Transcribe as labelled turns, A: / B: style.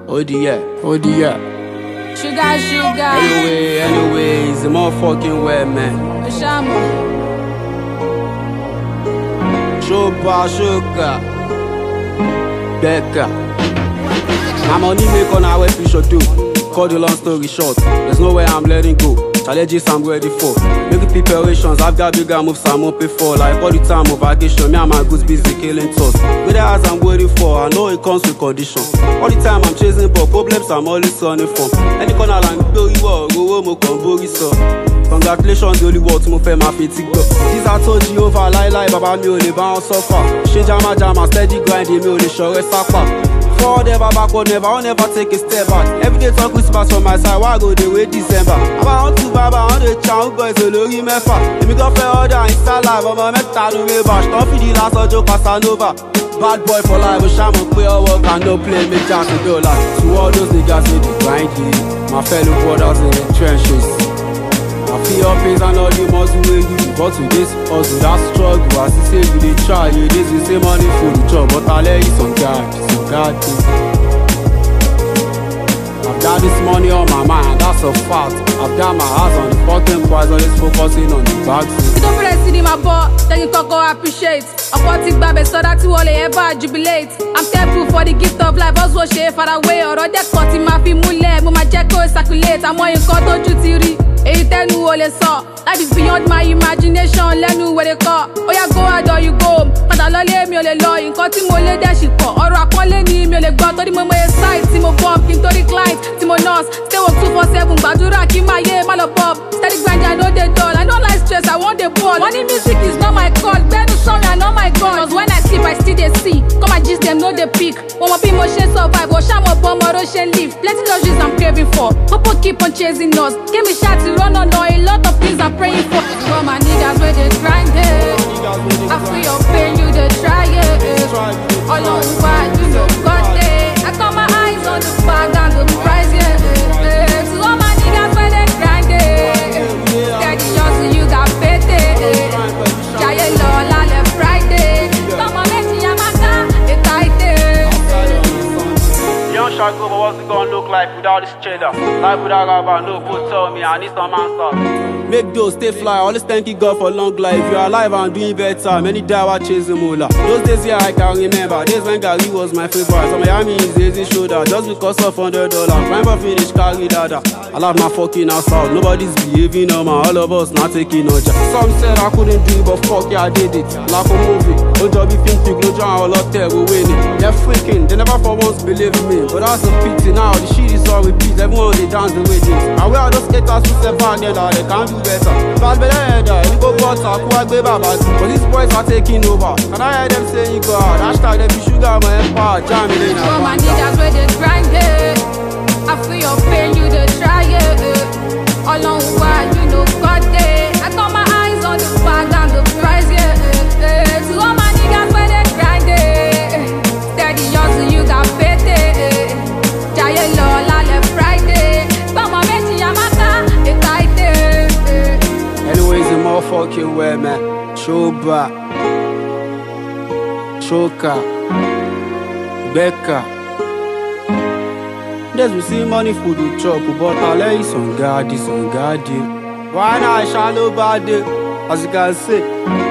A: Oh dear, oh dear.
B: Sugar, sugar.
A: Anyway, it's the motherfucking way, man.
B: Oshamu.
A: Sugar. Becca. I'm on make on our fish or two. Cut the long story short, there's no way I'm letting go. Challenges I'm ready for. Making preparations, I've got bigger moves I'm up for. Like all the time of vacation, me and my goods busy killing toss. With the eyes I'm waiting for, I know it comes with conditions. All the time I'm chasing, but problems I'm always running from. Any corner like go you are, go mo convori so. Congratulations, the only words mo fẹ́ máa fi ti gbọ́. These I told you over, lie, baba mi ò lè bá wọn suffer. Ṣé jama, steady grind, mi ò lè ṣọ̀rẹ́ sápá. Forward ever, backward never, I'll never take a step back. Every day talk Christmas from my side, why go they wait December? I want to baba, on the chow boys, so lórí mẹ́fà. Èmi kan fẹ́ order Insta live, ọmọ mẹ́ta ló rẹ̀ bá. Ṣtọ́ fìdí lásán jó Casanova. Bad boy for life, ṣàmù pé ọwọ́ can no play, make chance to go like. To all those niggas wey dey grind it, my fellow brothers in the trenches. I feel your pains and all the muscle wey you do, but to this hustle, that struggle. As you say you dey try, you dey say money for the job, but I let you some God thing. I've got this money on my mind, that's a fact. I've got my eyes on the fucking prize, always focusing on the bad thing.
B: You don't feel like sitting my butt, then you can go appreciate. Aquatic baby, so that you all ever jubilate. I'm thankful for the gift of life, also share far away. Or other cut in my mule, my check circulate. I'm on your cut on duty. Èyí tẹ́nu ò lè sọ, that is beyond my imagination. Lẹ́nu wèrè kọ́, ó yá go out or you go home. Padà lọ́lé mi ò lè lọ, nǹkan tí mo lé dẹ̀ ṣì pọ̀. Ọ̀rọ̀ àpọ́nlé ni mi ò lè gbọ́, torí mo mọ site tí mo bump, kí n torí client tí mo nurse. Stay work 247, gbàdúrà kí máa yé má lọ bob. Steady grind, I know they dull, I don't like stress, I want the ball. Money music is not my call, gbẹ́nu song I know my God. Cause when I sleep, I still dey see. Come and gist them, no dey pick. Wọ́n mọ bí mo ṣe survive, wọ́n ṣàmọ̀ bọ́ ọmọ ló ṣe live. Plenty luxuries I'm craving for, hope keep on chasing us. Give me shots to run on, a lot of things I'm praying for. For my niggas where they grind it, I feel your pain, you dey try it. All on why you know God day. I got my eyes on the bag and the prize, yeah. To all my niggas where they grind it, steady hustle, you got paid it. Jaye Lola left Friday, come on, let's see Yamaka, it's tight it.
A: Young Shago, but what's it gonna look like without this cheddar? Life without rubber, no food, tell me, I need some answers. Make those stay fly, always thank you God for long life. You're alive and doing better, many die while chasing moolah. Those days here I can remember, days when Gary was my favorite. So Miami is easy shoulder, just because of $100. Remember finish carry ladder. I love my fucking ass out, nobody's behaving normal, all of us not taking no job. Some said I couldn't do it, but fuck yeah I did it. Like a movie, no job if you no job, all up there, we winning. They're freaking, they never for once believe me. But that's a pity now, the shit is all repeat, everyone they dance the way this. And we are those haters who say back there that they can't do better. Bad better, you go butter, who I gave up. But these boys are taking over. And I hear them saying go out, hashtag them be sugar, my empire, jam it in.
B: For my niggas where they grind it, I feel your pain, you dey try it. All on why you know God day. I got my eyes on the bag and the prize, yeah. To all my niggas where they grind it, steady hustle, you got paid it. Jaye Lola left Friday, come on, let's see Yamaka, it's tight it.
A: Anyways, the motherfucking way, man. Shoba, Shoka, Becca. There's we see money for the chop, but I'll let you some guard, Why not shallow bad, as you can see.